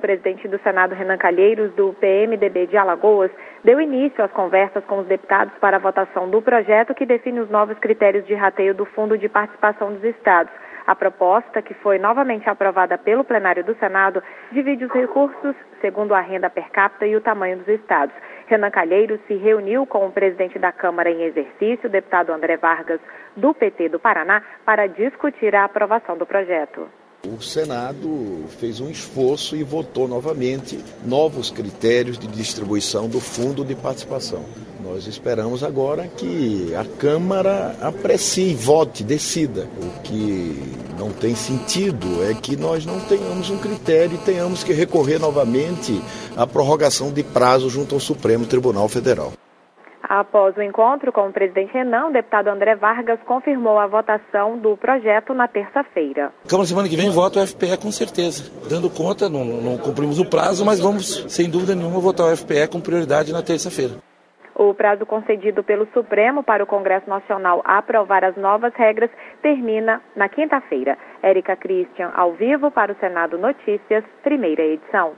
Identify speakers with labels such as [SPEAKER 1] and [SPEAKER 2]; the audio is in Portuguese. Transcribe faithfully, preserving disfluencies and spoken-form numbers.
[SPEAKER 1] presidente do Senado, Renan Calheiros, do P M D B de Alagoas, deu início às conversas com os deputados para a votação do projeto que define os novos critérios de rateio do Fundo de Participação dos Estados. A proposta, que foi novamente aprovada pelo plenário do Senado, divide os recursos segundo a renda per capita e o tamanho dos estados. Renan Calheiros se reuniu com o presidente da Câmara em exercício, o deputado André Vargas, do P T do Paraná, para discutir a aprovação do projeto.
[SPEAKER 2] O Senado fez um esforço e votou novamente novos critérios de distribuição do Fundo de Participação. Nós esperamos agora que a Câmara aprecie, vote, decida. O que não tem sentido é que nós não tenhamos um critério e tenhamos que recorrer novamente à prorrogação de prazo junto ao Supremo Tribunal Federal.
[SPEAKER 1] Após o encontro com o presidente Renan, o deputado André Vargas confirmou a votação do projeto na terça-feira.
[SPEAKER 3] Câmara, semana que vem, vota o F P E com certeza. Dando conta, não, não cumprimos o prazo, mas vamos, sem dúvida nenhuma, votar o F P E com prioridade na terça-feira.
[SPEAKER 1] O prazo concedido pelo Supremo para o Congresso Nacional aprovar as novas regras termina na quinta-feira. Érica Christian, ao vivo para o Senado Notícias, primeira edição.